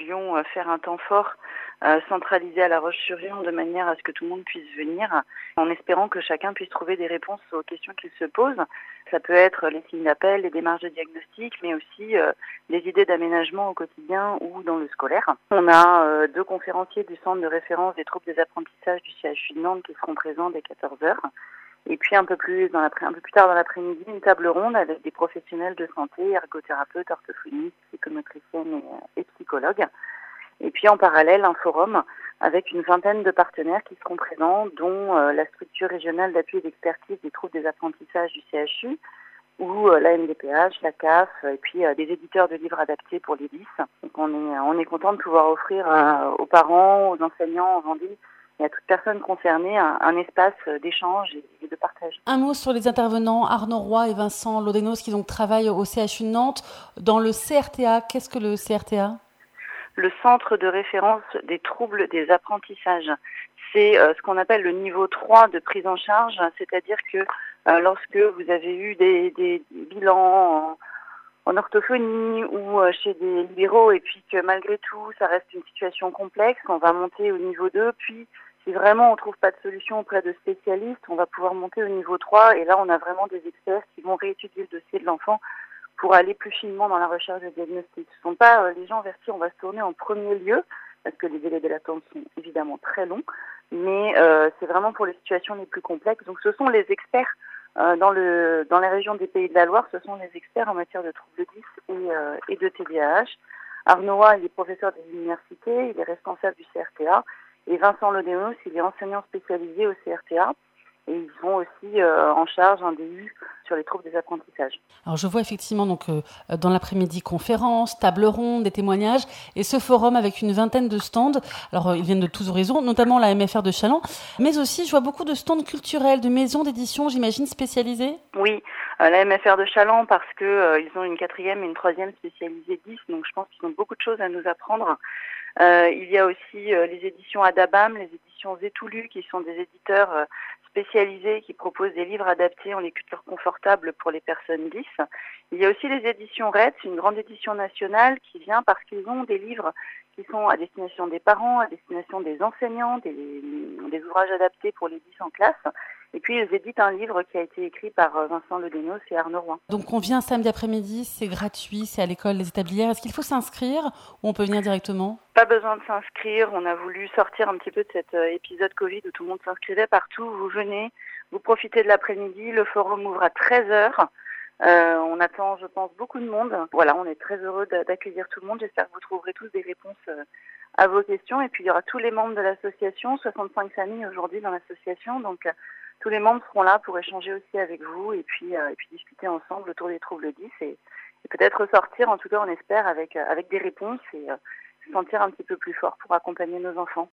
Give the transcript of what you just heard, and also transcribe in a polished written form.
voulions faire un temps fort centralisé à La Roche-sur-Yon de manière à ce que tout le monde puisse venir, en espérant que chacun puisse trouver des réponses aux questions qu'il se pose. Ça peut être les signes d'appel, les démarches de diagnostic, mais aussi des idées d'aménagement au quotidien ou dans le scolaire. On a 2 conférenciers du centre de référence des troubles des apprentissages du CHU de Nantes qui seront présents dès 14 heures. Et puis un peu plus tard dans l'après-midi, une table ronde avec des professionnels de santé, ergothérapeutes, orthophonistes, psychomotriciennes et psychologues. Et puis en parallèle, un forum avec une vingtaine de partenaires qui seront présents, dont la structure régionale d'appui et d'expertise des troubles des apprentissages du CHU, ou la MDPH, la CAF, et puis des éditeurs de livres adaptés pour les 10. Donc on est content de pouvoir offrir aux parents, aux enseignants, aux vendus et à toute personne concernée un espace d'échange et de partage. Un mot sur les intervenants Arnaud Roy et Vincent Lodénos qui donc travaillent au CHU de Nantes. Dans le CRTA, qu'est-ce que le CRTA ? Le centre de référence des troubles des apprentissages. C'est ce qu'on appelle le niveau 3 de prise en charge, c'est-à-dire que lorsque vous avez eu des bilans en orthophonie ou chez des libéraux et puis que malgré tout ça reste une situation complexe, on va monter au niveau 2, puis si vraiment on ne trouve pas de solution auprès de spécialistes, on va pouvoir monter au niveau 3 et là on a vraiment des experts qui vont réétudier le dossier de l'enfant pour aller plus finement dans la recherche de diagnostic. Ce ne sont pas les gens vers qui on va se tourner en premier lieu, parce que les délais de l'attente sont évidemment très longs, mais c'est vraiment pour les situations les plus complexes. Donc ce sont les experts dans les régions des Pays de la Loire, ce sont les experts en matière de troubles 10 et de TDAH. Arnaud Roy, il est professeur des universités, il est responsable du CRTA, et Vincent Lodénos, il est enseignant spécialisé au CRTA. Et ils sont aussi en charge un DU sur les troubles des apprentissages. Alors je vois effectivement donc dans l'après-midi conférences, table ronde, des témoignages et ce forum avec une vingtaine de stands. Alors ils viennent de tous horizons, notamment la MFR de Challans, mais aussi je vois beaucoup de stands culturels, de maisons d'édition, j'imagine spécialisées. Oui, la MFR de Challans parce que ils ont une 4e et une 3e spécialisée 10, donc je pense qu'ils ont beaucoup de choses à nous apprendre. Il y a aussi les éditions Adabam, les éditions Zétoulu, qui sont des éditeurs spécialisés qui proposent des livres adaptés en lecture confortable pour les personnes 10. Il y a aussi les éditions RED, une grande édition nationale qui vient parce qu'ils ont des livres qui sont à destination des parents, à destination des enseignants, des ouvrages adaptés pour les 10 en classe. Et puis ils éditent un livre qui a été écrit par Vincent Lodénos et Arnaud Roy. Donc on vient samedi après-midi, c'est gratuit, c'est à l'école des Établières. Est-ce qu'il faut s'inscrire ou on peut venir directement ? Pas besoin de s'inscrire, on a voulu sortir un petit peu de cet épisode Covid où tout le monde s'inscrivait partout. Vous venez, vous profitez de l'après-midi, le forum ouvre à 13h. On attend, je pense, beaucoup de monde. Voilà, on est très heureux d'accueillir tout le monde. J'espère que vous trouverez tous des réponses à vos questions. Et puis il y aura tous les membres de l'association, 65 familles aujourd'hui dans l'association. Donc tous les membres seront là pour échanger aussi avec vous et puis discuter ensemble autour des troubles 10 et peut-être ressortir, en tout cas on espère, avec des réponses et se sentir un petit peu plus fort pour accompagner nos enfants.